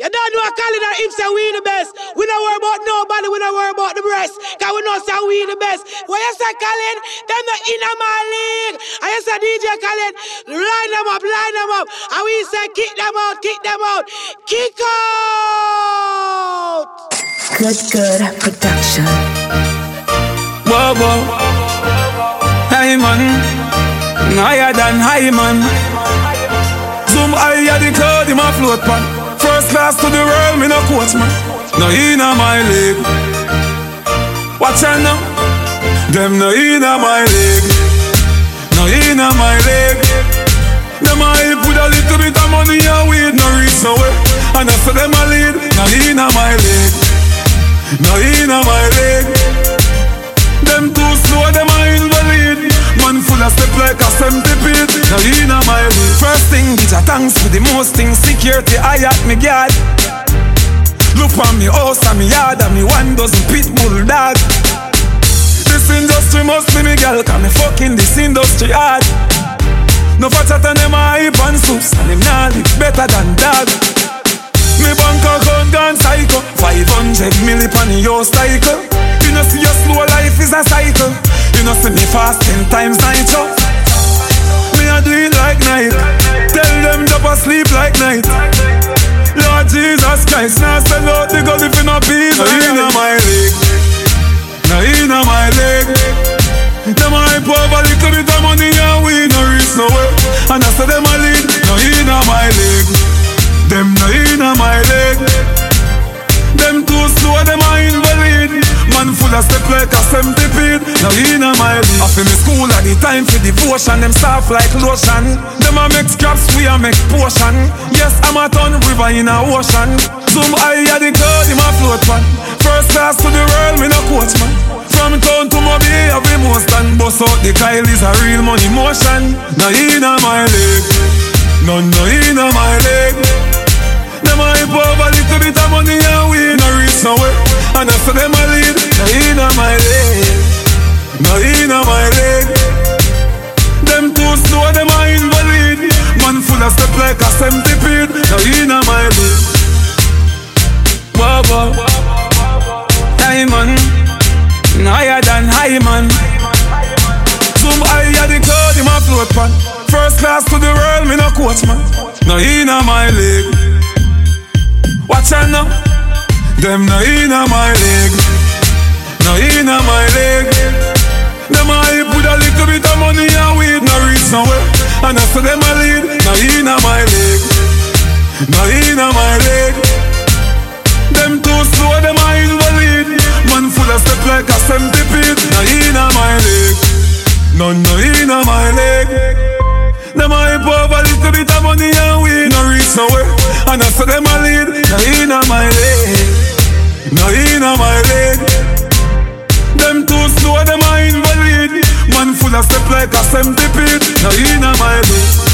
You don't know a calling or if say we the best. We don't worry about nobody, we don't worry about the rest. Cause we know say we the best. When you say Colin, them not in my league. And you say DJ Colin, line them up. And we say kick them out. Kick out! Good production. Whoa. Hey man, higher than high man. Zoom higher the cloud in my float pan. First class to the world, me no coach man. No inna my league. Watch out now. Them no inna my league. No inna my league. Them a hype with a little bit of money and weed. No reach nowhere. And I say them a lead. No inna my league. No inna my league. Them too slow, them a invalid. Man full of step like a centipede. No inna my league. First thing, bitch, a thanks for the most things. Security, I at me guard. Look on me house and me yard and me 1 dozen pit bull dog. This industry must be me girl, cause me fucking this industry hard. No fatter than them a hype and soups, and them nah live better than dog. Me bank account gone psycho, 500 milli on the yo cycle. You know see your slow life is a cycle. You know see me fast 10 times nitro. Me a do it like night. Tell them drop asleep like night. Lord Jesus Christ, now sell out the gun if you no peace. No inna my league. No inna my league. Them a hype over little bit of money and we no reach nowhere. And I say them a league. No inna my league. Them no inna my league. Them too slow, them a invalid. Man full of step like a centipede. No inna my league. I feel me school at the time for devotion. Them soft like lotion. Them a make scraps, we a make potion. Yes, I'm a ton river in a ocean. Zoom high at the cloud in my float pan. First class to the world, me no coach man. From town to Mobile, every most and bust out the Kyle is a real money motion. No inna my league. No inna my league. Them a hype over little bit of money and we no reach nowhere. And I say them a lead. No inna my league. No inna my league. Them too slow, them a invalid. Man full of step like a centipede. No inna my league. Whoa. Hey man, higher than high man. Zoom higher the cloud in my float pan. First class to the world, me no coach man. No inna my league. Watch out now. Them no inna my league. No inna my league. Them a hype with a little bit of money and weed. No reach nowhere. And I say them a lead. No inna my league. No inna my league. Them too slow, them a invalid. Man full of step like a centipede. No inna my league. No inna my league. Them a hype over little bit of money and we no reach nowhere. And I say them a lead. No inna my league. No inna my league. Them too slow, them a invalid. Man full of step like a centipede. No inna my league.